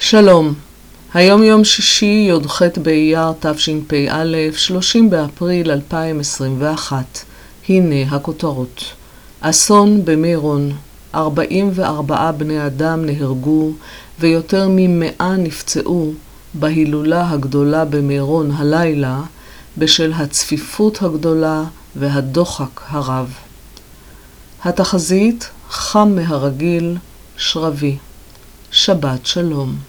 שלום, היום יום שישי י"ח באייר תשפ"א, 30 באפריל 2021. הנה הכותרות. אסון במירון, 44 בני אדם נהרגו ויותר מ100 נפצעו בהילולה הגדולה במירון הלילה בשל הצפיפות הגדולה והדוחק הרב. התחזית חם מהרגיל, שרבי. שבת שלום.